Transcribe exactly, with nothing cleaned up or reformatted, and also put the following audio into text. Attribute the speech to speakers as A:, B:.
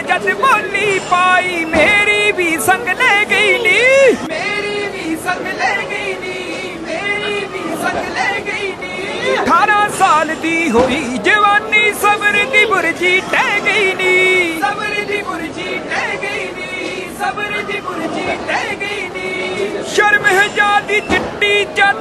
A: जद बोली पाई मेरी भी संग ले गई नी, मेरी भी संग ले गई नी, मेरी भी संग ले गई नी। अठारह साल दी हुई जवानी सब्र दी बुरजी टह गई नी, सब्र दी बुरजी टह गई नी, सब्र दी बुरजी टह गई नी। शर्म है जादी चिट्टी